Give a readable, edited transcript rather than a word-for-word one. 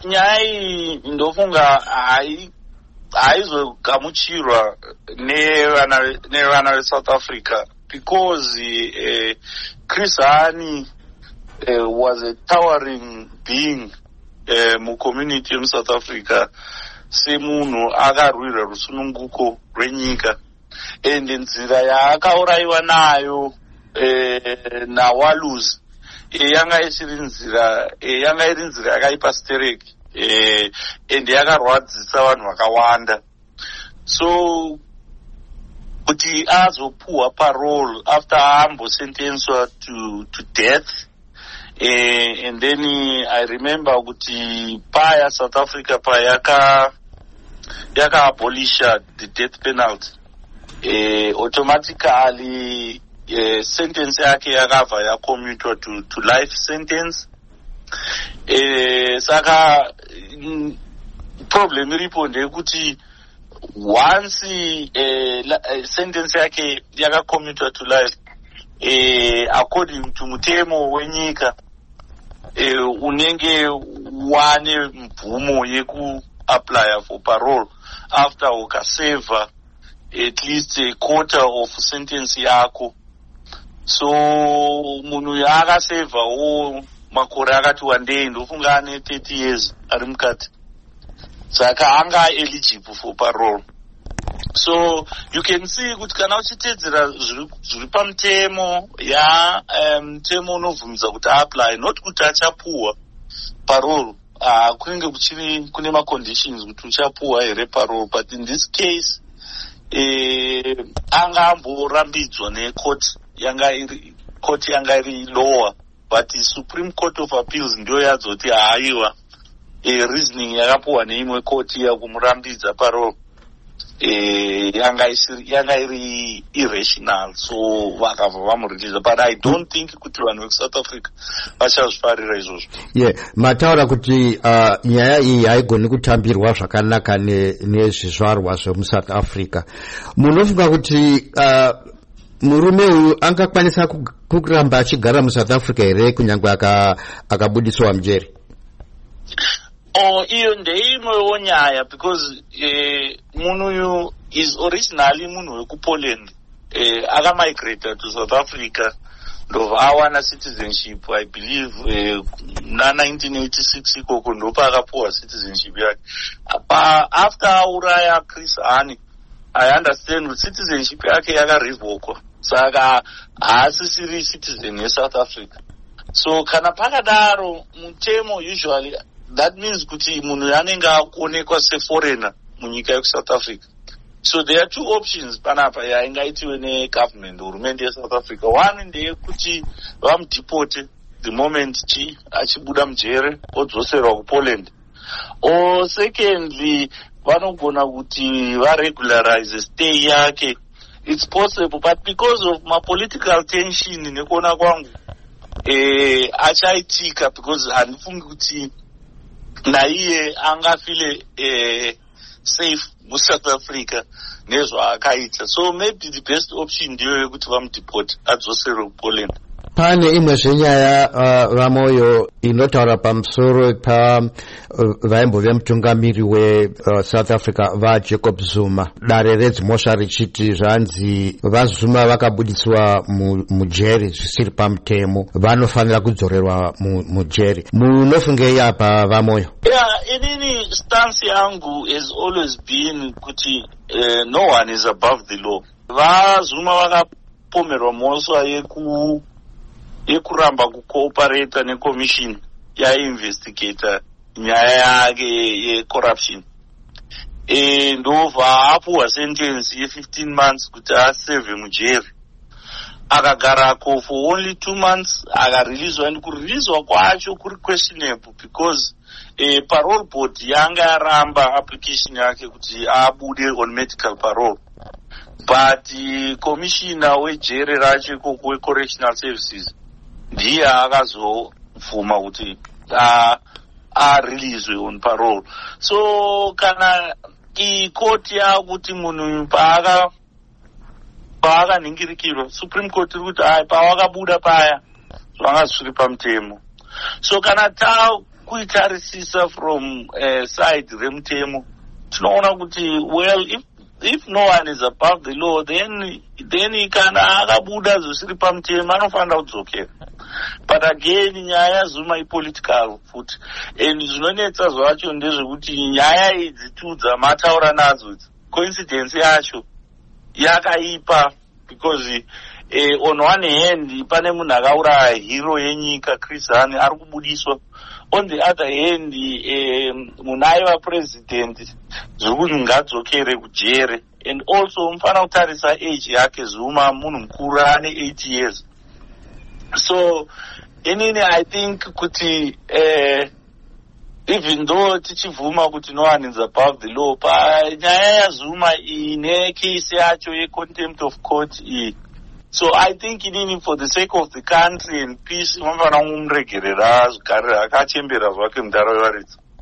nyaya iyi ndofunga haizogamuchirwa nevana veSouth Africa because Chris Hani was a towering being mucommunity yemuSouth Africa semunhu akarwira rusununguko rwenyika, ende nzira yaakaurayiwa nayo naWalus yanga iri nzira yakaipa stereki ende yakarwadzisa vanhu vakawanda. So kuti azopuwa parole after ambosentenswa to death, and then I remember kuti paya South Africa paya yaka-abolisha the death penalty, automatically sentence yake yakabva yacommutwa to life sentence. Saka problem iripo ndeyekuti once sentence yake yakacommutwa to life, according to mutemo wenyika, unenge wane mvumo yeku-apply for parole after ukaseva at least a quarter of sentence yako. So munhu yaakasevhawo makore akati wandei, ndofunga ane 30 years ari mukati, saka anga eligible for parole. So you can see kuti kana uchitedzera zviri pamutemo mutemo unovhumidza kuti apply, not kuti achapuwa parole, kunenge kune maconditions kuti uchapuwa here parole, but in this case anga amborambidzwa necourt yanga iri lower, but the Supreme Court of Appeals ndio yadzoti haiwa reasoning yakapuwa neimwe court yakumurambidza parole yanga iri irrational, so vakabva vamureleasa. But I don't think kuti vanhu veSouth Africa vachazvifarira izvozvo. Mataura kuti nyaya iyi haigoni kutambirwa zvakanaka nezvizvarwa zvemuSouth Africa. Munofunga kuti murume uyu angakwanisa kuramba achigara muSouth Africa here kunyange akabudiswa mujeri? Iyo ndeimwewo nyaya, because munhu uyu is originally munhu wekuPoland, akamigrata to South Africa ndobva awana citizenship, I believe na 1986 ikoko ndopa akapuwa citizenship yake. After auraya Chris Hani, I understand kuti citizenship yake yakarevokwa, saka haasisiri citizen yeSouth Africa. So kana pakadaro mutemo usually that means kuti munhu anenge akuonekwa seforeigner munyika yeSouth Africa. So there are two options panapa yaingaitiwe negovernment, hurumende yeSouth Africa. One ndeyekuti vamudeporte the moment achibuda mujere odzoserwa kuPoland, or secondly vanogona kuti varegularize stay yake. It's possible, but because of my political tension nekuona kwangu achaitika, because handifungi kuti naiye angafile safe muSouth Africa nezvaakaita. So maybe the best option ndiyo yekuti vamudeport adzosere kuPoland. Pane imwe zvenyaya vamoyo inotaura pamusoro vaimbove mutungamiri weSouth Africa vaJacob Zuma. Dare redzimhosva richiti zvanzi vaZuma vakabudiswa mujeri zvisiri pamutemo, vanofanira kudzorerwa mujeri. Munofungei apa vamoyo? Inini stance yangu has always been kuti no one is above the law. VaZuma vakapomerwa mhosva yekuramba kucooperata neCommission yainvestigata nyaya yake yecorruption. Ndobva apuwa sentence ye15 months kuti aseve mujeri. Akagarako for only 2 months akareleaswa, and kureleaswa kwacho kuri questionable because parole board yanga yaramba application yake kuti abude on medical parole, but commissioner wejere racho ikoko wecorrectional services ndiye akazovhuma kuti areleaswe on parole. So kana ikoti yakuti munhu paakaningirikirwa, Supreme Court iri kuti pawakabuda paya zvanga zvisiri pamutemo. So kana kuitarisisa from side remutemo tinoona kuti well if no one is above the law then kana akabuda zvisiri pamutemo anofanira kudzokera. But again nyaya Zuma ipolitical futi and zvinonetsa zvacho ndezvekuti nyaya idzi tu dzamataura nadzo coincidence yacho yakaipa because on one hand pane munhu akauraya hero yenyika Chris Hani ari kubudiswa, on the other hand munhu aiva president zviri kuti ngadzokere kujere, and also mufanira kutarisa age yake Zuma munhu mukuru ane 8 years. So inini I think kuti even though tichivhuma kuti no one is above the law, panyaya yaZuma ine case yacho ye-contempt of court iyi. So I think inini for the sake of the country and peace, mafana umregerera zvigare akachembera zvake mudaro wevaridzi.